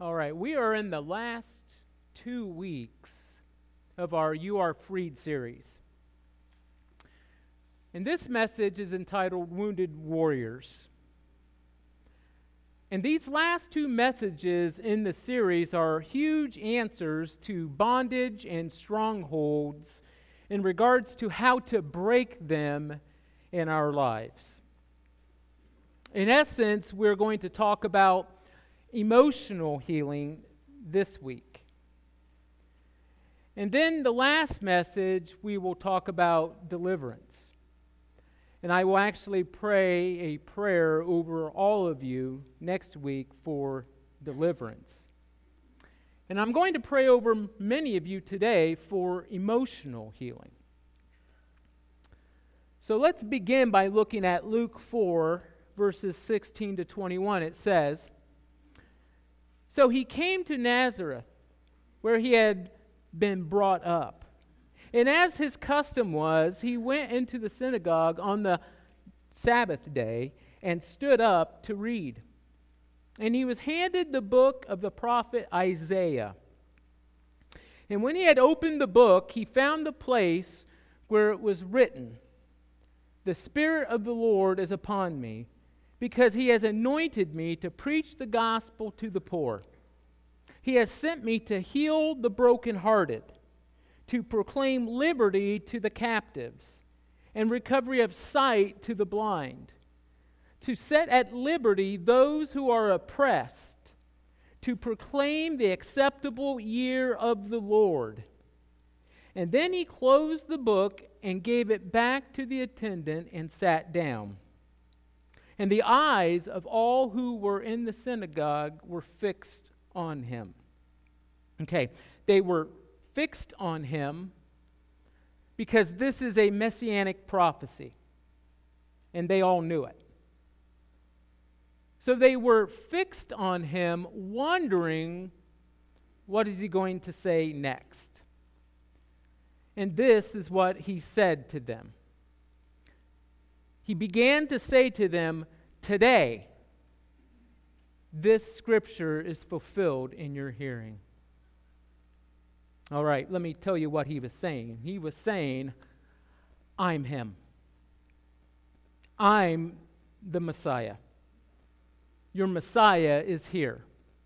All right, we are in the last 2 weeks of our You Are Freed series. And this message is entitled Wounded Warriors. And these last 2 messages in the series are huge answers to bondage and strongholds in regards to how to break them in our lives. In essence, we're going to talk about emotional healing this week. And then the last message, we will talk about deliverance. And I will actually pray a prayer over all of you next week for deliverance. And I'm going to pray over many of you today for emotional healing. So let's begin by looking at Luke 4, verses 16 to 21. It says, "So he came to Nazareth, where he had been brought up. And as his custom was, he went into the synagogue on the Sabbath day and stood up to read. And he was handed the book of the prophet Isaiah. And when he had opened the book, he found the place where it was written, 'The Spirit of the Lord is upon me, because he has anointed me to preach the gospel to the poor. He has sent me to heal the brokenhearted, to proclaim liberty to the captives, and recovery of sight to the blind, to set at liberty those who are oppressed, to proclaim the acceptable year of the Lord.' And then he closed the book and gave it back to the attendant and sat down. And the eyes of all who were in the synagogue were fixed on him." Okay, they were fixed on him because this is a messianic prophecy, and they all knew it. So they were fixed on him, wondering, what is he going to say next? And this is what he said to them. He began to say to them, "Today, this scripture is fulfilled in your hearing." All right, let me tell you what he was saying. He was saying, I'm him. I'm the Messiah. Your Messiah is here.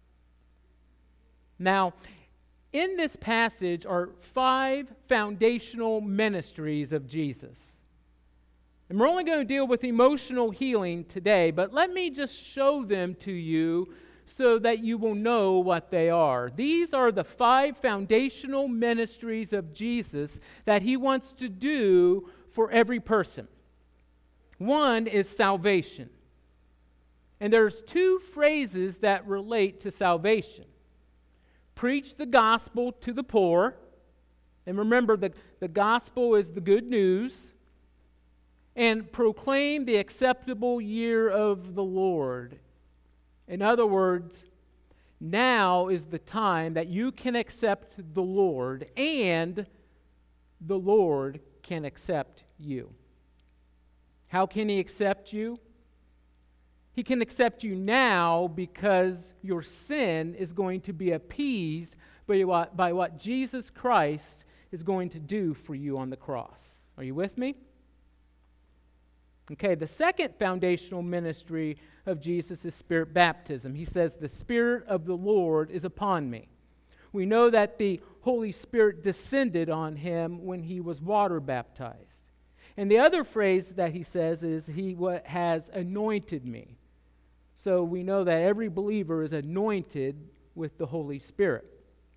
Now, in this passage are 5 foundational ministries of Jesus. And we're only going to deal with emotional healing today, but let me just show them to you so that you will know what they are. These are the 5 foundational ministries of Jesus that he wants to do for every person. One is salvation. And there's 2 phrases that relate to salvation. Preach the gospel to the poor. And remember, the gospel is the good news. And proclaim the acceptable year of the Lord. In other words, now is the time that you can accept the Lord and the Lord can accept you. How can he accept you? He can accept you now because your sin is going to be appeased by what Jesus Christ is going to do for you on the cross. Are you with me? Okay, the second foundational ministry of Jesus is Spirit baptism. He says, "The Spirit of the Lord is upon me." We know that the Holy Spirit descended on him when he was water baptized. And the other phrase that he says is, "He has anointed me." So we know that every believer is anointed with the Holy Spirit.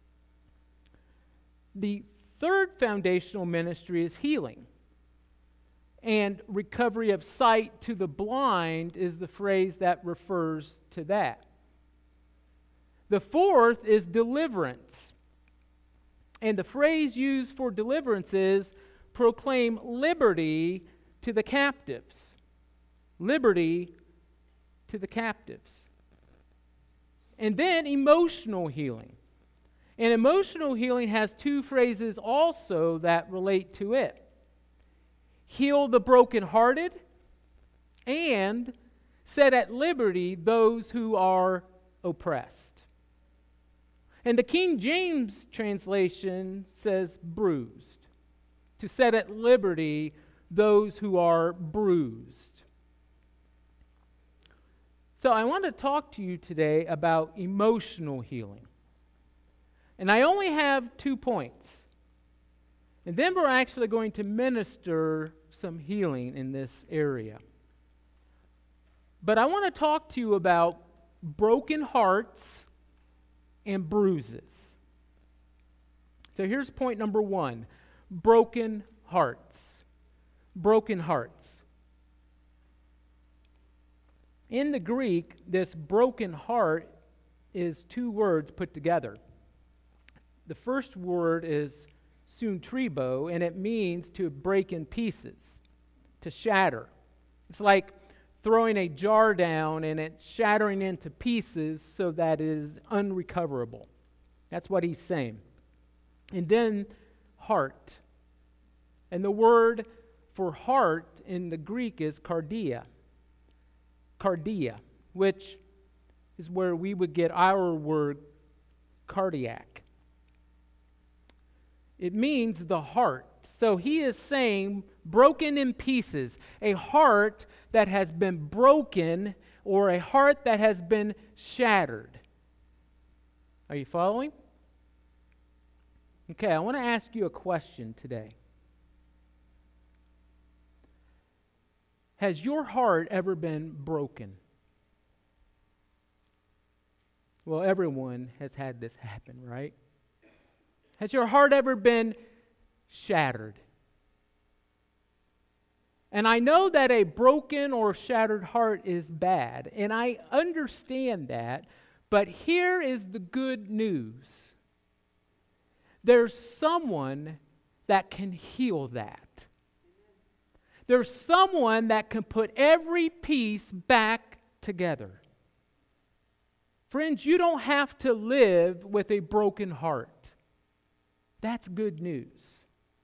The third foundational ministry is healing. And recovery of sight to the blind is the phrase that refers to that. The fourth is deliverance. And the phrase used for deliverance is proclaim liberty to the captives. Liberty to the captives. And then emotional healing. And emotional healing has 2 phrases also that relate to it. Heal the brokenhearted, and set at liberty those who are oppressed. And the King James translation says bruised, to set at liberty those who are bruised. So I want to talk to you today about emotional healing. And I only have 2 points. And then we're actually going to minister some healing in this area. But I want to talk to you about broken hearts and bruises. So here's point number 1. Broken hearts. Broken hearts. In the Greek, this broken heart is 2 words put together. The first word is suntribo, and it means to break in pieces, to shatter. It's like throwing a jar down and it shattering into pieces so that it is unrecoverable. That's what he's saying. And then heart. And the word for heart in the Greek is cardia. Cardia, which is where we would get our word cardiac. It means the heart. So he is saying broken in pieces, a heart that has been broken or a heart that has been shattered. Are you following? Okay, I want to ask you a question today. Has your heart ever been broken? Well, everyone has had this happen, right? Has your heart ever been shattered? And I know that a broken or shattered heart is bad, and I understand that, but here is the good news. There's someone that can heal that. There's someone that can put every piece back together. Friends, you don't have to live with a broken heart. That's good news.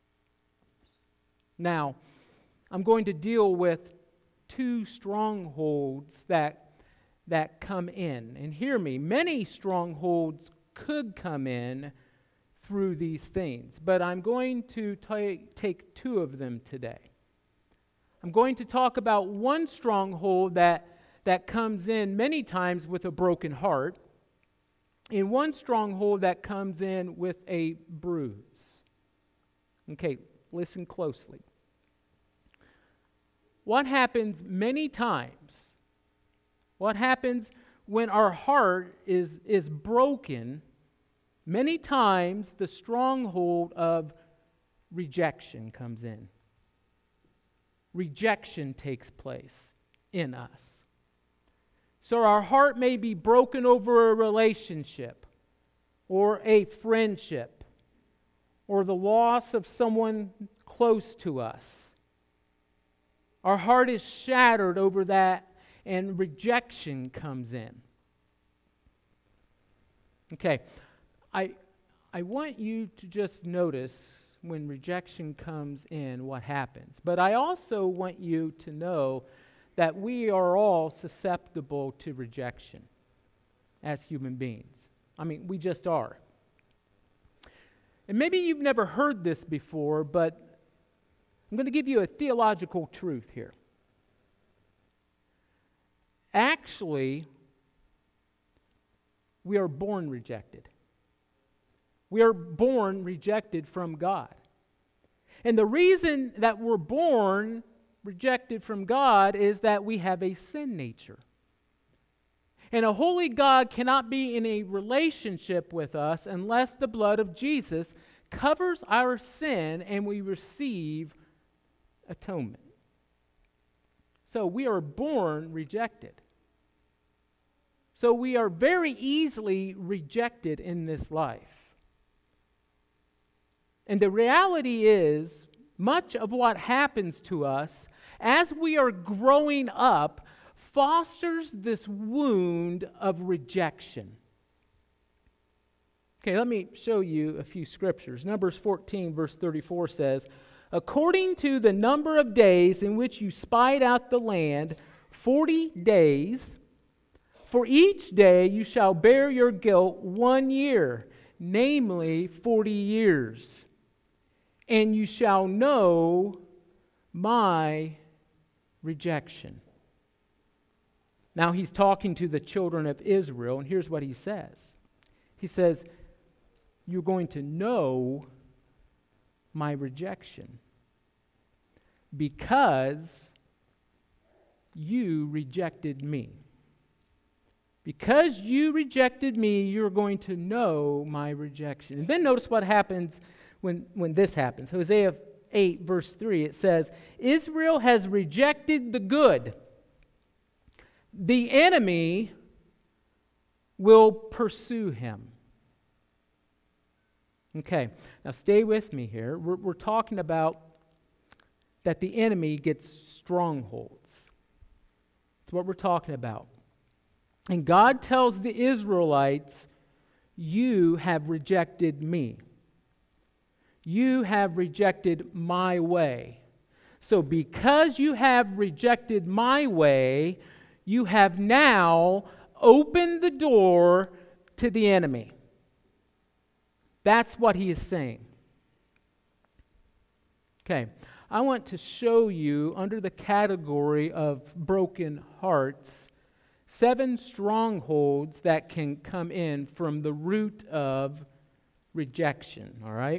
Now, I'm going to deal with 2 strongholds that come in. And hear me, many strongholds could come in through these things, but I'm going to take 2 of them today. I'm going to talk about one stronghold that comes in many times with a broken heart, and one stronghold that comes in with a bruise. Okay, listen closely. What happens many times, what happens when our heart is broken, many times the stronghold of rejection comes in. Rejection takes place in us. So our heart may be broken over a relationship or a friendship or the loss of someone close to us. Our heart is shattered over that, and rejection comes in. Okay, I want you to just notice when rejection comes in what happens. But I also want you to know that we are all susceptible to rejection as human beings. I mean, we just are. And maybe you've never heard this before, but I'm going to give you a theological truth here. Actually, we are born rejected. We are born rejected from God. And the reason that we're born rejected from God is that we have a sin nature. And a holy God cannot be in a relationship with us unless the blood of Jesus covers our sin and we receive atonement. So we are born rejected. So we are very easily rejected in this life. And the reality is, much of what happens to us as we are growing up fosters this wound of rejection. Okay, let me show you a few scriptures. Numbers 14, verse 34 says, "According to the number of days in which you spied out the land, 40 days, For each day you shall bear your guilt 1 year, namely 40 years. And you shall know my rejection. Now he's talking to the children of Israel, and here's what he says. He says, you're going to know my rejection because you rejected me. Because you rejected me, you're going to know my rejection. And then notice what happens when this happens. Hosea 8, verse 3, it says, Israel has rejected the good. The enemy will pursue him. Okay, now stay with me here. We're talking about that the enemy gets strongholds. That's what we're talking about. And God tells the Israelites, you have rejected me. You have rejected my way. So because you have rejected my way, you have now opened the door to the enemy. That's what he is saying. Okay, I want to show you under the category of broken hearts 7 strongholds that can come in from the root of rejection, all right?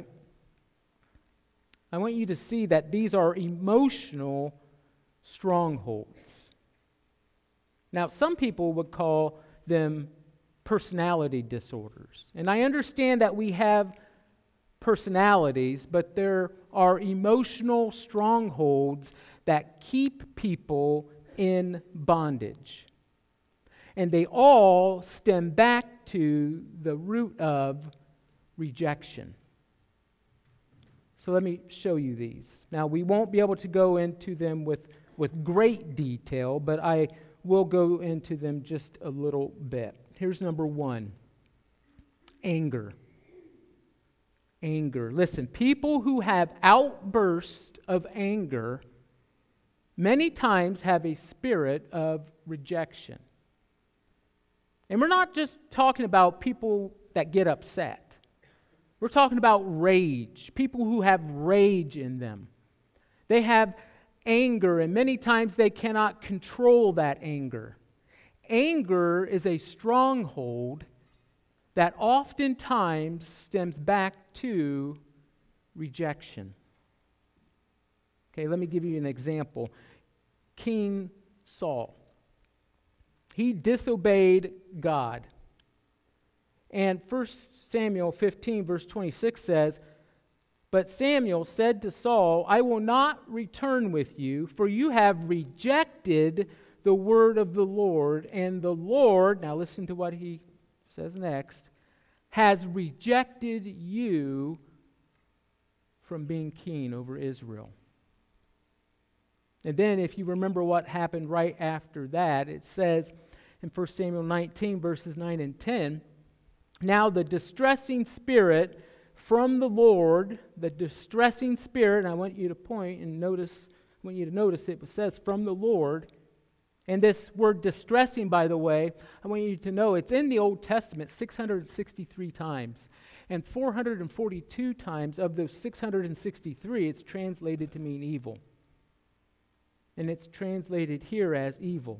I want you to see that these are emotional strongholds. Now, some people would call them personality disorders. And I understand that we have personalities, but there are emotional strongholds that keep people in bondage. And they all stem back to the root of rejection. So let me show you these. Now, we won't be able to go into them with great detail, but I will go into them just a little bit. Here's number 1, anger. Anger. Listen, people who have outbursts of anger many times have a spirit of rejection. And we're not just talking about people that get upset. We're talking about rage, people who have rage in them. They have anger, and many times they cannot control that anger. Anger is a stronghold that oftentimes stems back to rejection. Okay, let me give you an example. King Saul. He disobeyed God. And 1 Samuel 15, verse 26 says, But Samuel said to Saul, I will not return with you, for you have rejected the word of the Lord, and the Lord, now listen to what he says next, has rejected you from being king over Israel. And then if you remember what happened right after that, it says in 1 Samuel 19, verses 9 and 10, Now the distressing spirit from the Lord, the distressing spirit, and I want you to point and notice, I want you to notice it says from the Lord. And this word distressing, by the way, I want you to know it's in the Old Testament 663 times. And 442 times of those 663, it's translated to mean evil. And it's translated here as evil.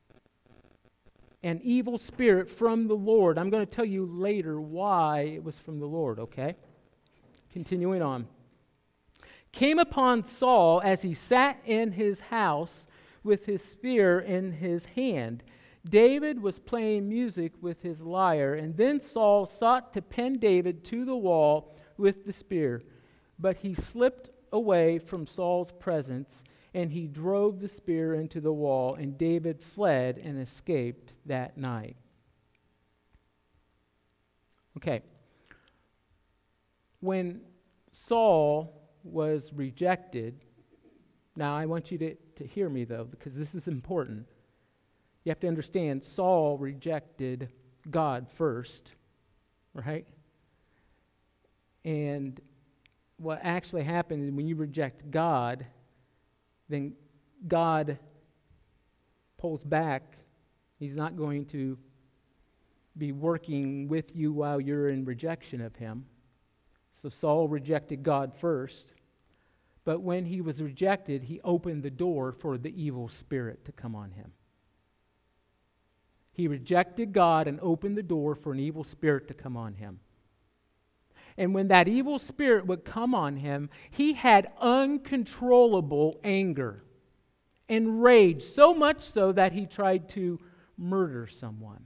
An evil spirit from the Lord. I'm going to tell you later why it was from the Lord, okay? Continuing on. Came upon Saul as he sat in his house with his spear in his hand. David was playing music with his lyre, and then Saul sought to pin David to the wall with the spear. But he slipped away from Saul's presence, and he drove the spear into the wall, and David fled and escaped that night. Okay. When Saul was rejected, now I want you to hear me though, because this is important. You have to understand, Saul rejected God first, right? And what actually happened is when you reject God, then God pulls back He's not going to be working with you while you're in rejection of him. So Saul rejected God first. But when he was rejected, he opened the door for the evil spirit to come on him. He rejected God and opened the door for an evil spirit to come on him. And when that evil spirit would come on him, he had uncontrollable anger and rage, so much so that he tried to murder someone.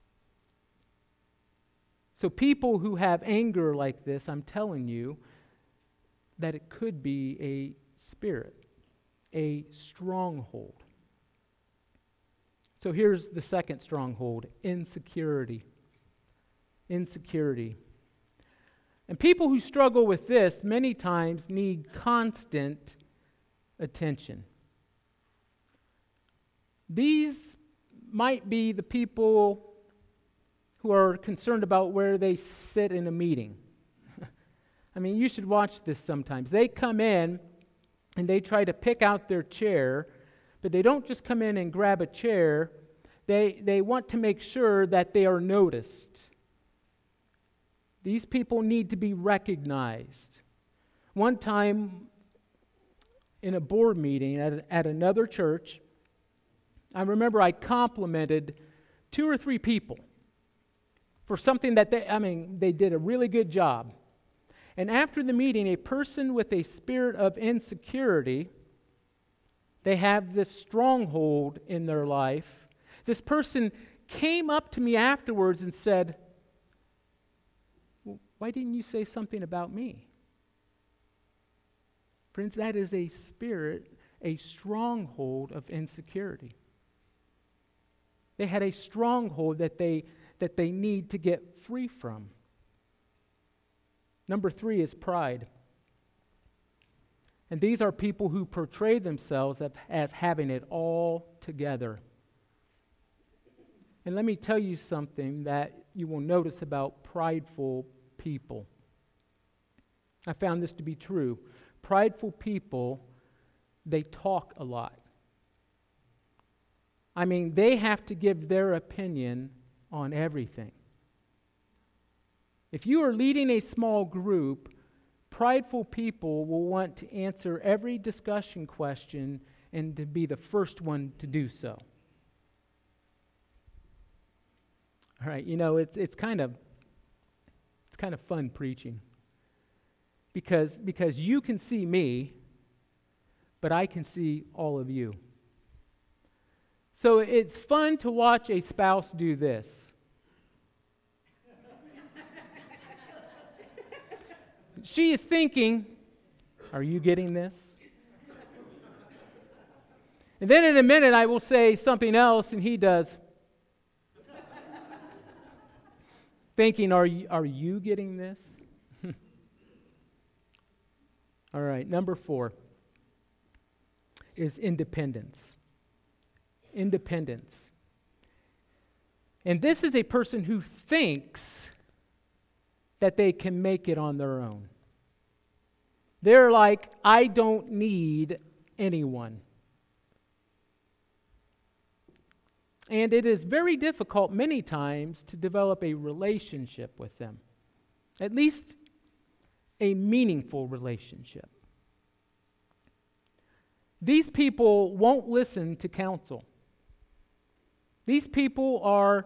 So people who have anger like this, I'm telling you that it could be a spirit, a stronghold. So here's the second stronghold, insecurity. Insecurity. And people who struggle with this many times need constant attention. These might be the people who are concerned about where they sit in a meeting. I mean, you should watch this sometimes. They come in and they try to pick out their chair, but they don't just come in and grab a chair. They want to make sure that they are noticed. These people need to be recognized. One time in a board meeting at another church, I remember I complimented 2 or 3 people for something that they did a really good job. And after the meeting, a person with a spirit of insecurity, they have this stronghold in their life. This person came up to me afterwards and said, "Why didn't you say something about me?" Friends, that is a spirit, a stronghold of insecurity. They had a stronghold that they need to get free from. Number 3 is pride. And these are people who portray themselves as having it all together. And let me tell you something that you will notice about prideful people. I found this to be true. Prideful people, they talk a lot. I mean, they have to give their opinion on everything. If you are leading a small group, prideful people will want to answer every discussion question and to be the first one to do so. All right, it's kind of fun preaching because you can see me, but I can see all of you. So it's fun to watch a spouse do this. She is thinking, "Are you getting this?" And then in a minute I will say something else and he does. Thinking, are you getting this? All right, number 4 is independence. Independence. And this is a person who thinks that they can make it on their own. They're like, "I don't need anyone." And it is very difficult many times to develop a relationship with them, at least a meaningful relationship. These people won't listen to counsel. These people are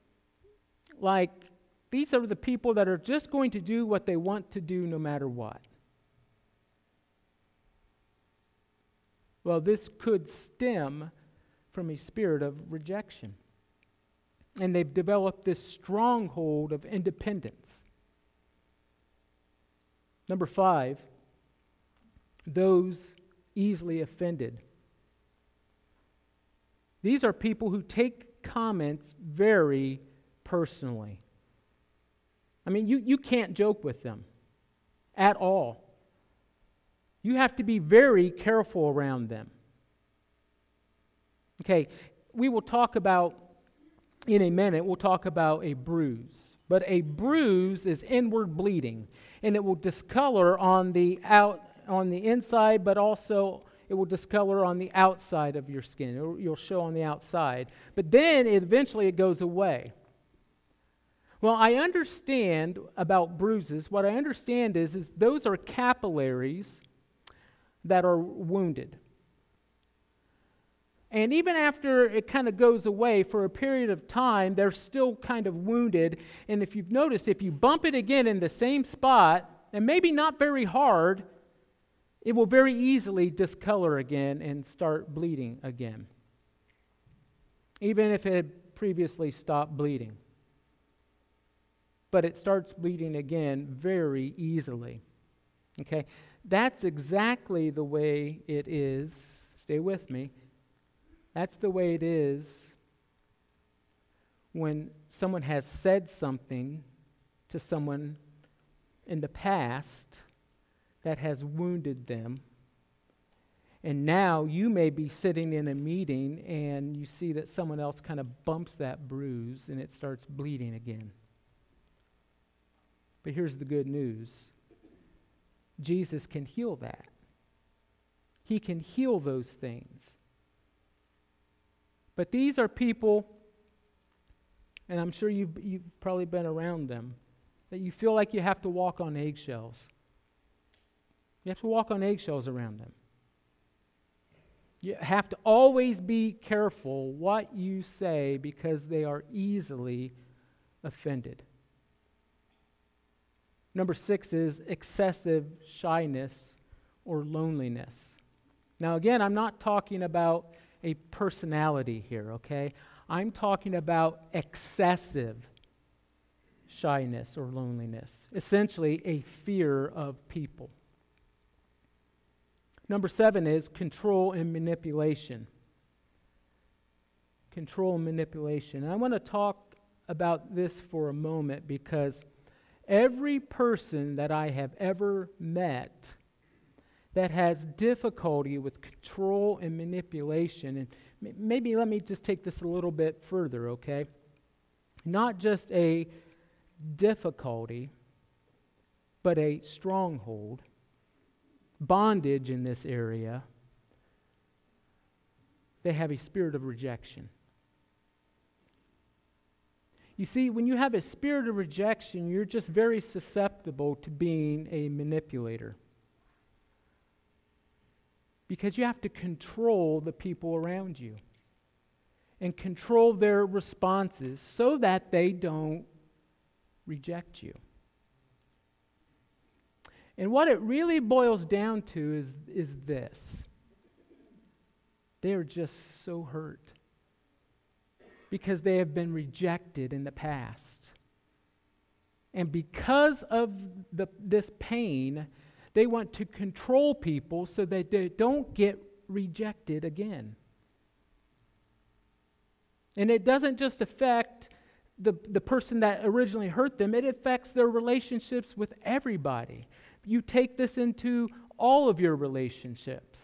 these are the people that are just going to do what they want to do no matter what. Well, this could stem from a spirit of rejection. And they've developed this stronghold of independence. Number 5, those easily offended. These are people who take comments very personally. I mean, you can't joke with them at all. You have to be very careful around them. Okay, we will talk about, in a minute, we'll talk about a bruise. But a bruise is inward bleeding, and it will discolor on the inside, but also it will discolor on the outside of your skin. You'll show on the outside. But then eventually it goes away. Well, I understand about bruises. What I understand is those are capillaries that are wounded. And even after it kind of goes away for a period of time, they're still kind of wounded. And if you've noticed, if you bump it again in the same spot, and maybe not very hard, it will very easily discolor again and start bleeding again, even if it had previously stopped bleeding. But it starts bleeding again very easily. Okay? That's exactly the way it is. Stay with me. That's the way it is when someone has said something to someone in the past that has wounded them. And now you may be sitting in a meeting and you see that someone else kind of bumps that bruise and it starts bleeding again. But here's the good news. Jesus can heal that. He can heal those things. But these are people, and I'm sure you've probably been around them, that you feel like you have to walk on eggshells. You have to walk on eggshells around them. You have to always be careful what you say because they are easily offended. Number 6 is excessive shyness or loneliness. Now again, I'm not talking about a personality here, okay? I'm talking about excessive shyness or loneliness. Essentially, a fear of people. Number 7 is control and manipulation. Control and manipulation. And I want to talk about this for a moment because every person that I have ever met that has difficulty with control and manipulation, and maybe let me just take this a little bit further, okay? Not just a difficulty, but a stronghold, bondage in this area. They have a spirit of rejection. You see, when you have a spirit of rejection, you're just very susceptible to being a manipulator. Because you have to control the people around you and control their responses so that they don't reject you. And what it really boils down to is this. They are just so hurt because they have been rejected in the past. And because of this pain, they want to control people so that they don't get rejected again. And it doesn't just affect the person that originally hurt them, it affects their relationships with everybody. You take this into all of your relationships.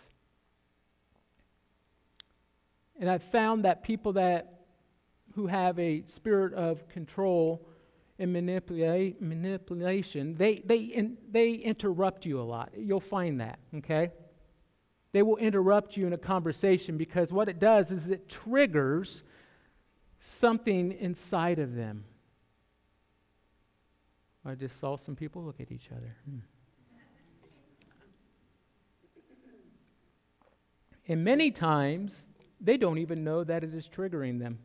And I've found that people who have a spirit of control and manipulation, they interrupt you a lot. You'll find that, okay? They will interrupt you in a conversation because what it does is it triggers something inside of them. I just saw some people look at each other. And many times, they don't even know that it is triggering them.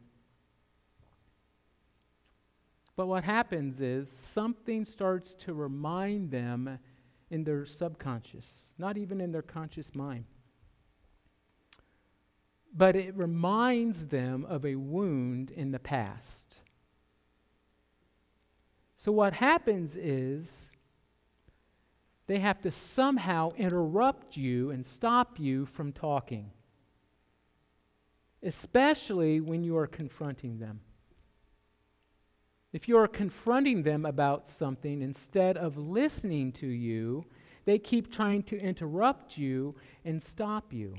But what happens is something starts to remind them in their subconscious, not even in their conscious mind. But it reminds them of a wound in the past. So what happens is they have to somehow interrupt you and stop you from talking, especially when you are confronting them. If you are confronting them about something, instead of listening to you, they keep trying to interrupt you and stop you.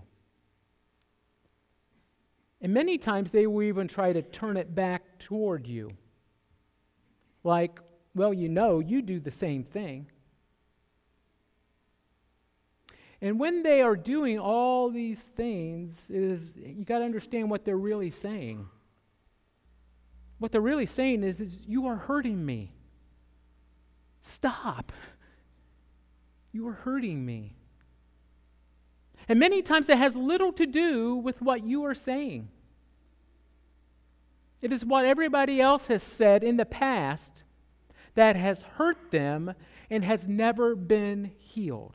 And many times they will even try to turn it back toward you. Like, well, you do the same thing. And when they are doing all these things, you got to understand what they're really saying. What they're really saying is you are hurting me. Stop. You are hurting me. And many times it has little to do with what you are saying. It is what everybody else has said in the past that has hurt them and has never been healed.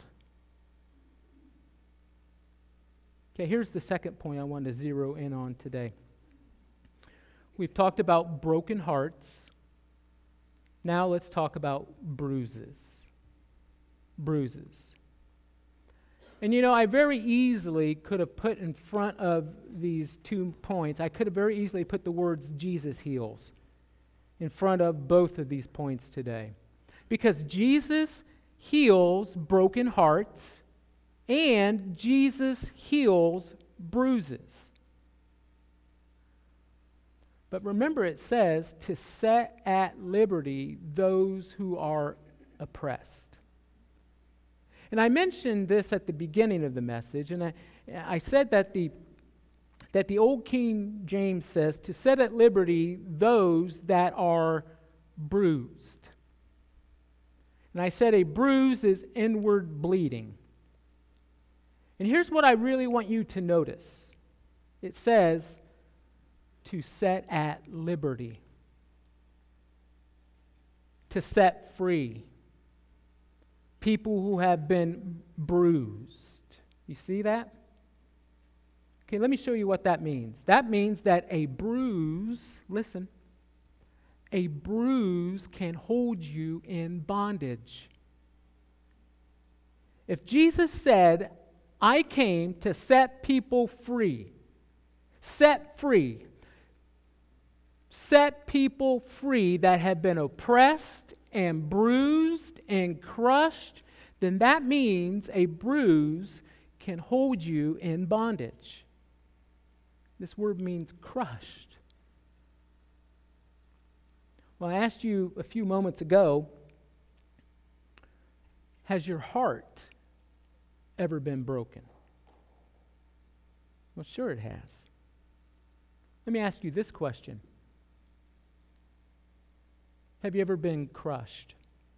Okay, here's the second point I want to zero in on today. We've talked about broken hearts. Now let's talk about bruises. Bruises. And I very easily could have put in front of these 2 points, I could have very easily put the words Jesus heals in front of both of these points today. Because Jesus heals broken hearts and Jesus heals bruises. But remember, it says to set at liberty those who are oppressed. And I mentioned this at the beginning of the message, and I said that the Old King James says to set at liberty those that are bruised. And I said a bruise is inward bleeding. And here's what I really want you to notice. It says to set at liberty, to set free people who have been bruised. You see that? Okay, let me show you what that means. That means that a bruise, listen, a bruise can hold you in bondage. If Jesus said, I came to set people free, set people free that have been oppressed and bruised and crushed, then that means a bruise can hold you in bondage. This word means crushed. Well, I asked you a few moments ago, has your heart ever been broken? Well, sure it has. Let me ask you this question. Have you ever been crushed?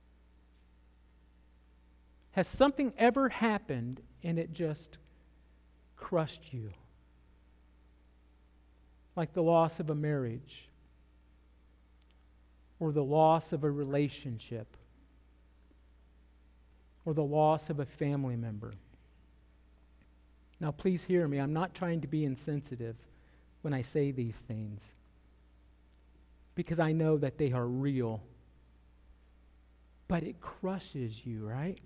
Has something ever happened and it just crushed you? Like the loss of a marriage or the loss of a relationship or the loss of a family member. Now, please hear me. I'm not trying to be insensitive when I say these things, because I know that they are real. But it crushes you, right?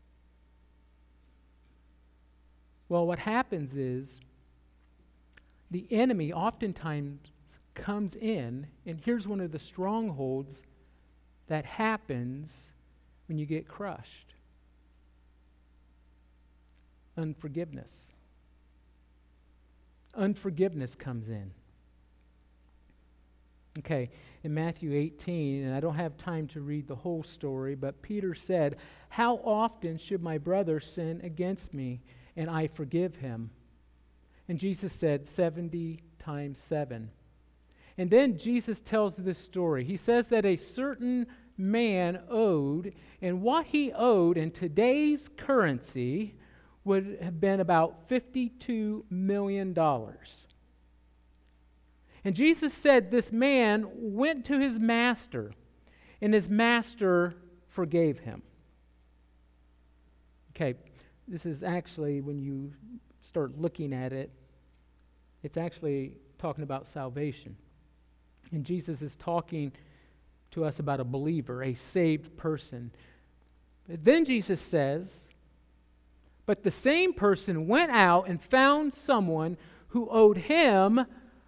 Well, what happens is the enemy oftentimes comes in, and here's one of the strongholds that happens when you get crushed. Unforgiveness. Unforgiveness comes in. Okay, in Matthew 18, and I don't have time to read the whole story, but Peter said, how often should my brother sin against me and I forgive him? And Jesus said, 70 times 7. And then Jesus tells this story. He says that a certain man owed, and what he owed in today's currency would have been about $52 million. And Jesus said this man went to his master, and his master forgave him. Okay, this is actually, when you start looking at it, it's actually talking about salvation. And Jesus is talking to us about a believer, a saved person. But then Jesus says, but the same person went out and found someone who owed him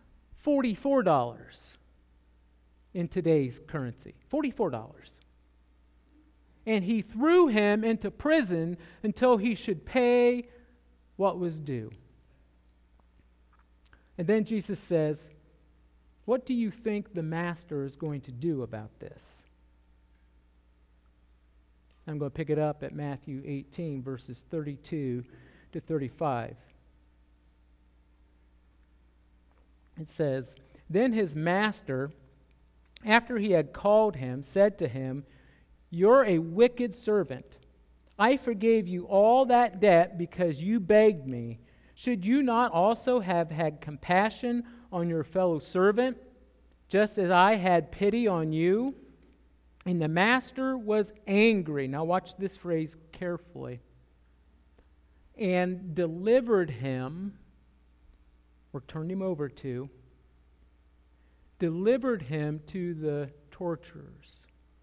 $44 in today's currency. $44. And he threw him into prison until he should pay what was due. And then Jesus says, what do you think the master is going to do about this? I'm going to pick it up at Matthew 18, verses 32 to 35. It says, "Then his master, after he had called him, said to him, 'You're a wicked servant. I forgave you all that debt because you begged me. Should you not also have had compassion on your fellow servant, just as I had pity on you?' And the master was angry." Now watch this phrase carefully. "And delivered him," or turned him over to, delivered him to the torturers.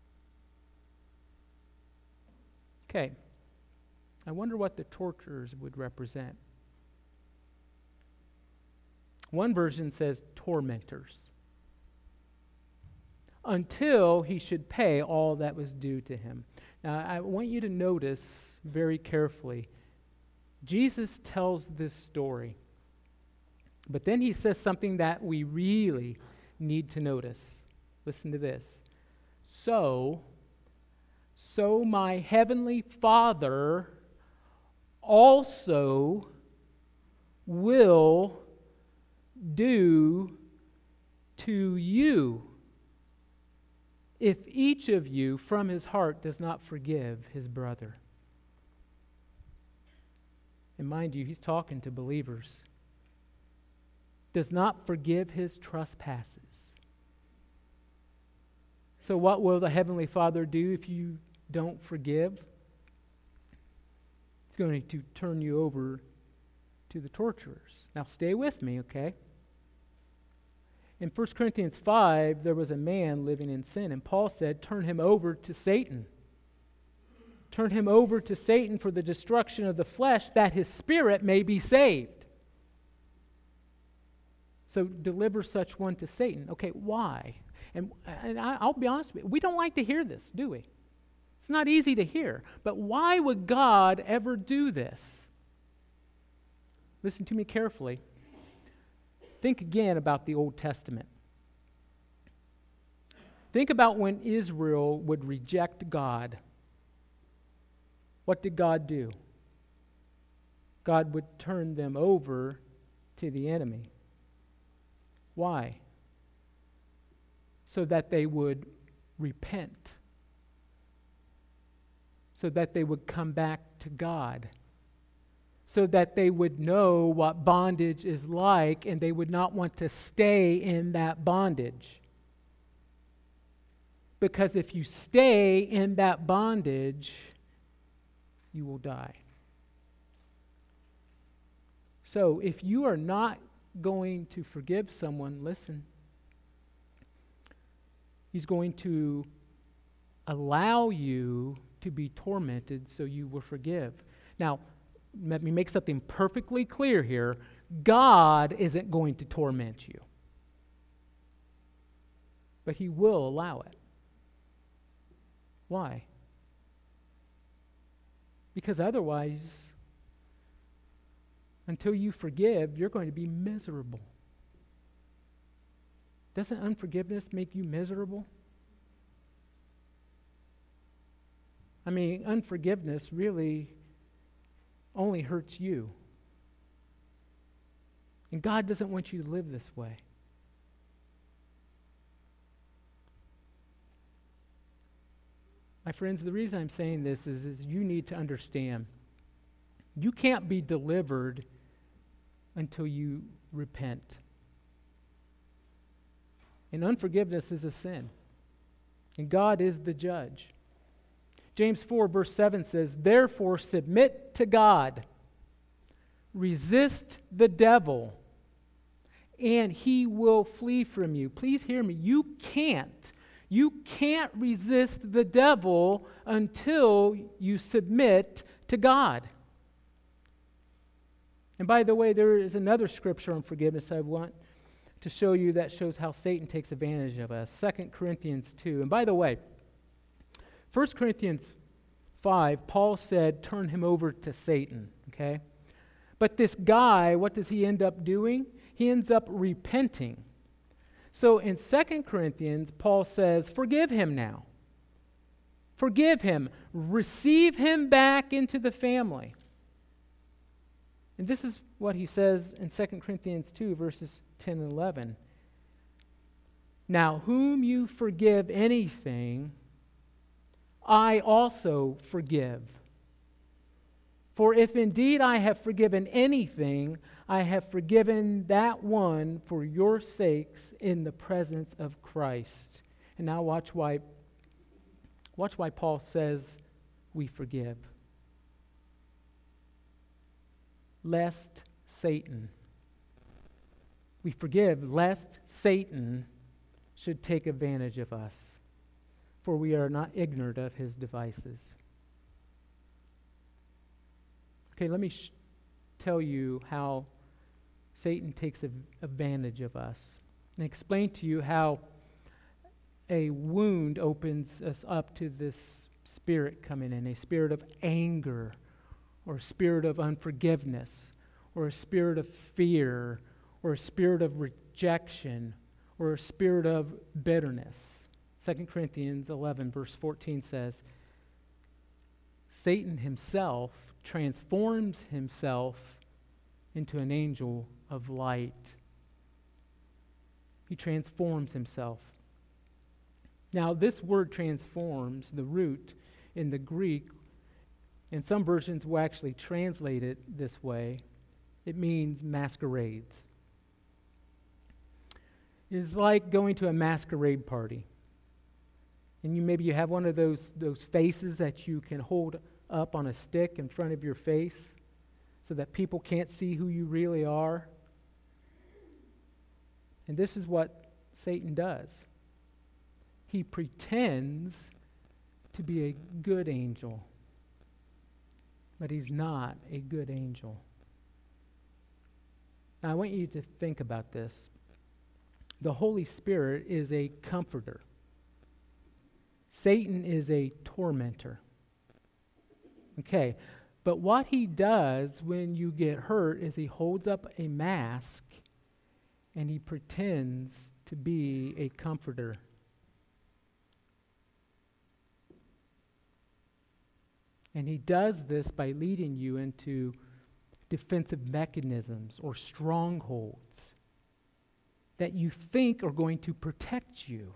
Okay, I wonder what the torturers would represent. One version says tormentors. Until he should pay all that was due to him. Now, I want you to notice very carefully, Jesus tells this story, but then he says something that we really need to notice. Listen to this. So my heavenly Father also will do to you if each of you from his heart does not forgive his brother." And mind you, he's talking to believers. Does not forgive his trespasses. So what will the Heavenly Father do if you don't forgive? He's going to turn you over to the torturers. Now stay with me, okay? In 1 Corinthians 5, there was a man living in sin, and Paul said, turn him over to Satan. Turn him over to Satan for the destruction of the flesh, that his spirit may be saved. So deliver such one to Satan. Okay, why? And I'll be honest with you, we don't like to hear this, do we? It's not easy to hear. But why would God ever do this? Listen to me carefully. Think again about the Old Testament. Think about when Israel would reject God. What did God do? God would turn them over to the enemy. Why? So that they would repent. So that they would come back to God. So that they would know what bondage is like and they would not want to stay in that bondage. Because if you stay in that bondage, you will die. So if you are not going to forgive someone, listen, he's going to allow you to be tormented so you will forgive. Now, let me make something perfectly clear here. God isn't going to torment you. But he will allow it. Why? Because otherwise, until you forgive, you're going to be miserable. Doesn't unforgiveness make you miserable? I mean, unforgiveness really only hurts you. And God doesn't want you to live this way. My friends, the reason I'm saying this is you need to understand. You can't be delivered until you repent. And unforgiveness is a sin. And God is the judge. James 4 verse 7 says, "Therefore submit to God. Resist the devil, and he will flee from you." Please hear me. You can't resist the devil until you submit to God. And by the way, there is another scripture on forgiveness I want to show you that shows how Satan takes advantage of us. 2 Corinthians 2. And by the way, 1 Corinthians 5, Paul said, turn him over to Satan, okay? But this guy, what does he end up doing? He ends up repenting. So in 2 Corinthians, Paul says, forgive him now. Forgive him. Receive him back into the family. And this is what he says in 2 Corinthians 2, verses 10 and 11. Now, whom you forgive anything, I also forgive. For if indeed I have forgiven anything, I have forgiven that one for your sakes in the presence of Christ. And now watch why Paul says we forgive. Lest Satan. We forgive lest Satan should take advantage of us, for we are not ignorant of his devices. Okay, let me tell you how Satan takes advantage of us, and explain to you how a wound opens us up to this spirit coming in, a spirit of anger, or a spirit of unforgiveness, or a spirit of fear, or a spirit of rejection, or a spirit of bitterness. 2 Corinthians 11, verse 14 says, Satan himself transforms himself into an angel of light. He transforms himself. Now, this word transforms, the root in the Greek, and some versions will actually translate it this way. It means masquerades. It is like going to a masquerade party. And maybe you have one of those faces that you can hold up on a stick in front of your face so that people can't see who you really are. And this is what Satan does. He pretends to be a good angel, but he's not a good angel. Now, I want you to think about this. The Holy Spirit is a comforter. Satan is a tormentor. Okay, but what he does when you get hurt is he holds up a mask and he pretends to be a comforter. And he does this by leading you into defensive mechanisms or strongholds that you think are going to protect you.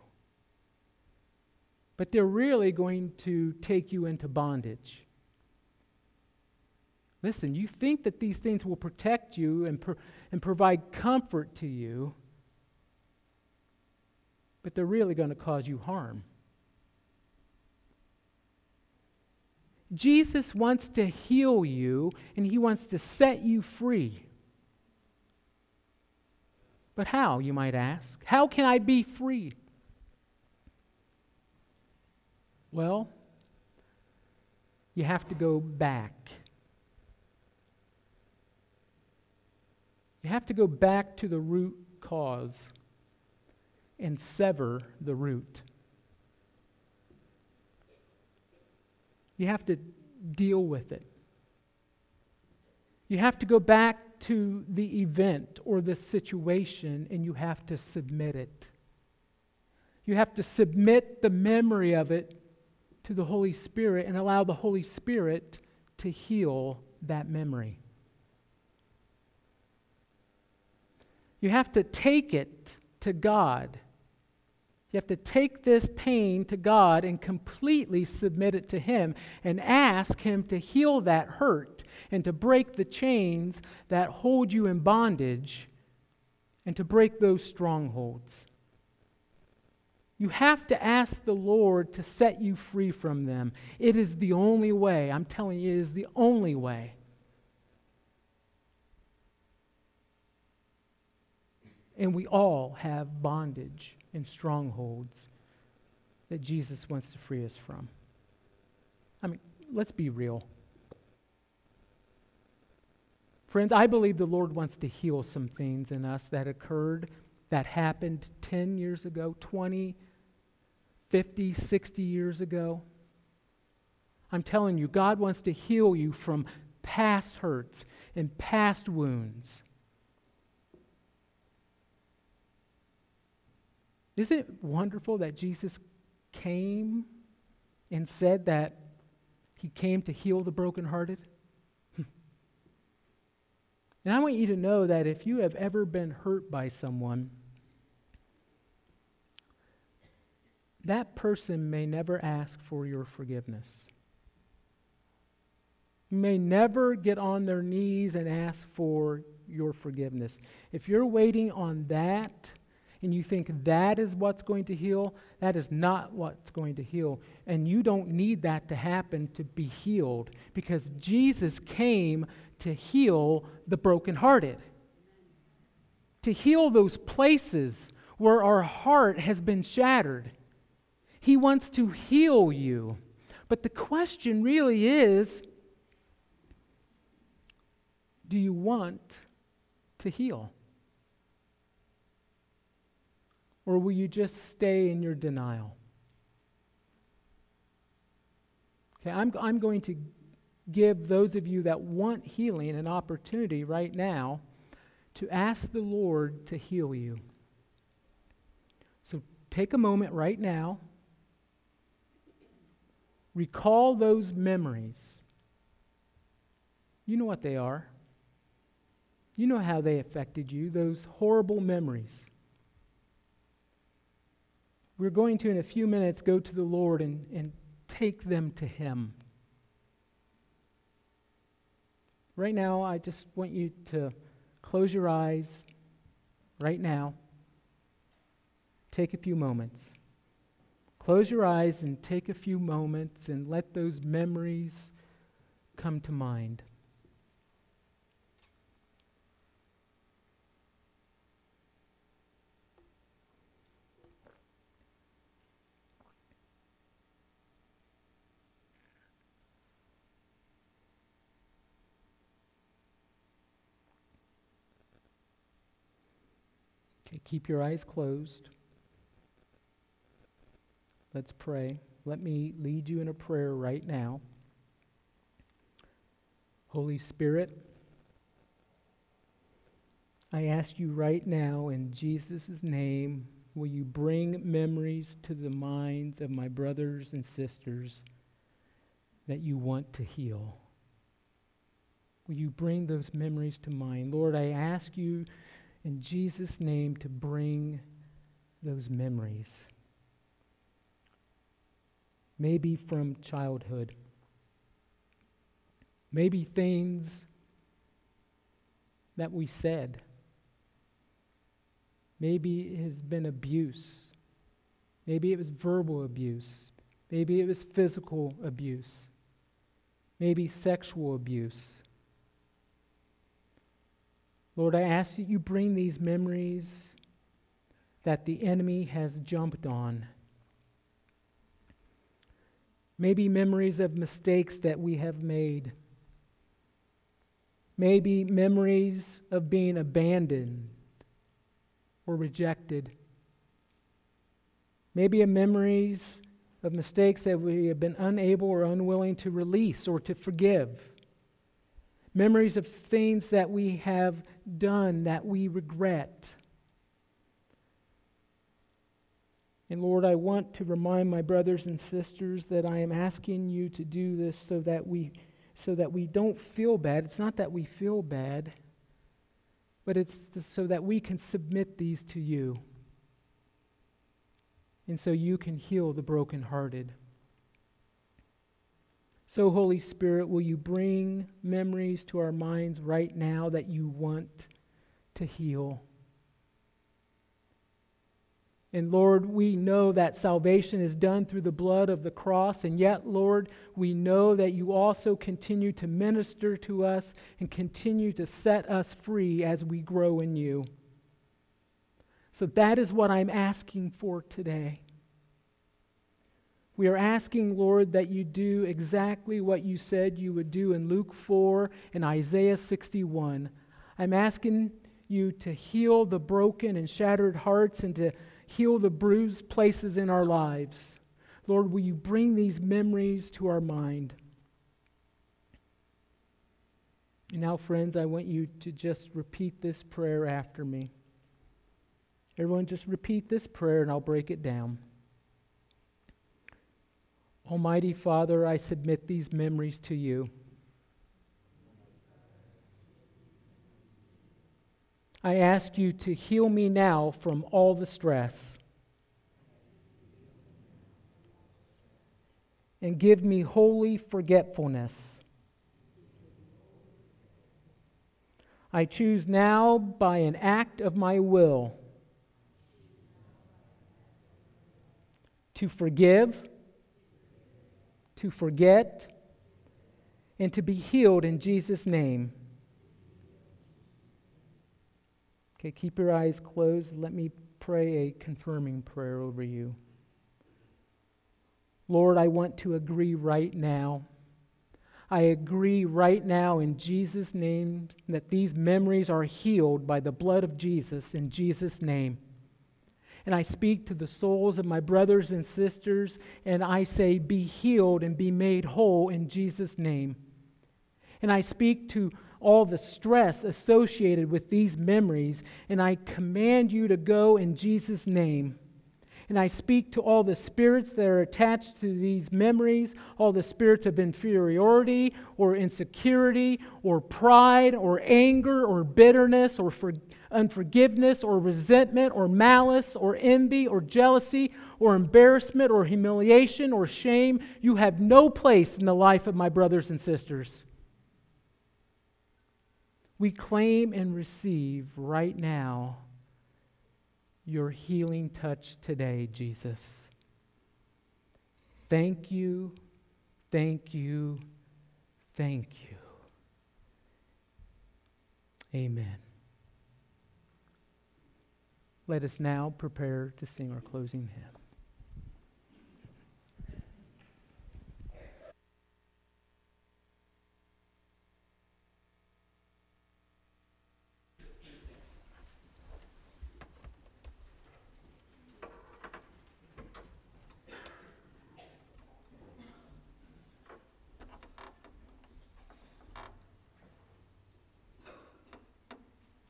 But they're really going to take you into bondage. Listen, you think that these things will protect you and provide comfort to you, but they're really going to cause you harm. Jesus wants to heal you, and he wants to set you free. But how, you might ask? How can I be free? Well, you have to go back. You have to go back to the root cause and sever the root. You have to deal with it. You have to go back to the event or the situation, and you have to submit it. You have to submit the memory of it to the Holy Spirit and allow the Holy Spirit to heal that memory. You have to take it to God. You have to take this pain to God and completely submit it to him and ask him to heal that hurt and to break the chains that hold you in bondage and to break those strongholds. You have to ask the Lord to set you free from them. It is the only way. I'm telling you, it is the only way. And we all have bondage and strongholds that Jesus wants to free us from. I mean, let's be real. Friends, I believe the Lord wants to heal some things in us that occurred, that happened 10 years ago, 20, 50, 60 years ago. I'm telling you, God wants to heal you from past hurts and past wounds. Isn't it wonderful that Jesus came and said that he came to heal the brokenhearted? And I want you to know that if you have ever been hurt by someone, that person may never ask for your forgiveness. You may never get on their knees and ask for your forgiveness. If you're waiting on that and you think that is what's going to heal, that is not what's going to heal. And you don't need that to happen to be healed, because Jesus came to heal the brokenhearted, to heal those places where our heart has been shattered. He wants to heal you. But the question really is, do you want to heal? Or will you just stay in your denial? Okay, I'm going to give those of you that want healing an opportunity right now to ask the Lord to heal you. So take a moment right now. Recall those memories. You know what they are. You know how they affected you, those horrible memories. We're going to, in a few minutes, go to the Lord and take them to Him. Right now, I just want you to close your eyes right now. Take a few moments. Close your eyes and take a few moments and let those memories come to mind. Okay, keep your eyes closed. Let's pray. Let me lead you in a prayer right now. Holy Spirit, I ask you right now in Jesus' name, will you bring memories to the minds of my brothers and sisters that you want to heal? Will you bring those memories to mind? Lord, I ask you in Jesus' name to bring those memories. Maybe from childhood. Maybe things that we said. Maybe it has been abuse. Maybe it was verbal abuse. Maybe it was physical abuse. Maybe sexual abuse. Lord, I ask that you bring these memories that the enemy has jumped on. Maybe memories of mistakes that we have made. Maybe memories of being abandoned or rejected. Maybe memories of mistakes that we have been unable or unwilling to release or to forgive. Memories of things that we have done that we regret. And Lord, I want to remind my brothers and sisters that I am asking you to do this so that we don't feel bad. It's not that we feel bad, but it's so that we can submit these to you. And so you can heal the brokenhearted. So, Holy Spirit, will you bring memories to our minds right now that you want to heal? And Lord, we know that salvation is done through the blood of the cross, and yet, Lord, we know that you also continue to minister to us and continue to set us free as we grow in you. So that is what I'm asking for today. We are asking, Lord, that you do exactly what you said you would do in Luke 4 and Isaiah 61. I'm asking you to heal the broken and shattered hearts and to heal the bruised places in our lives. Lord, will you bring these memories to our mind? And now, friends, I want you to just repeat this prayer after me. Everyone just repeat this prayer and I'll break it down. Almighty Father, I submit these memories to you. I ask you to heal me now from all the stress and give me holy forgetfulness. I choose now by an act of my will to forgive, to forget, and to be healed in Jesus' name. Okay, keep your eyes closed. Let me pray a confirming prayer over you. Lord, I want to agree right now. I agree right now in Jesus' name that these memories are healed by the blood of Jesus in Jesus' name. And I speak to the souls of my brothers and sisters, and I say, be healed and be made whole in Jesus' name. And I speak to all the stress associated with these memories, and I command you to go in Jesus' name. And I speak to all the spirits that are attached to these memories, all the spirits of inferiority or insecurity or pride or anger or bitterness or unforgiveness or resentment or malice or envy or jealousy or embarrassment or humiliation or shame. You have no place in the life of my brothers and sisters. We claim and receive right now your healing touch today, Jesus. Thank you, thank you, thank you. Amen. Let us now prepare to sing our closing hymn.